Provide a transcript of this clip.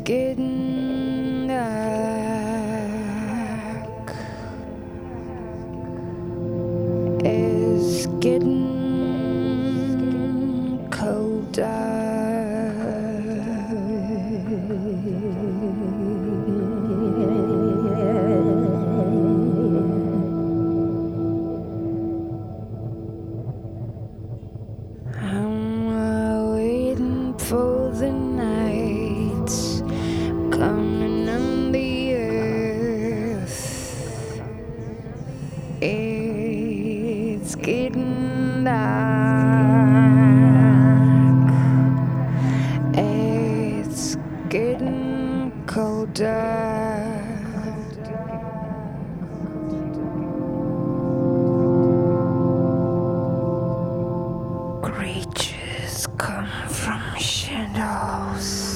getting dark. It's getting colder. I'm waiting for the nights coming on the earth. It's getting dark. It's getting colder. Creatures come from shadows.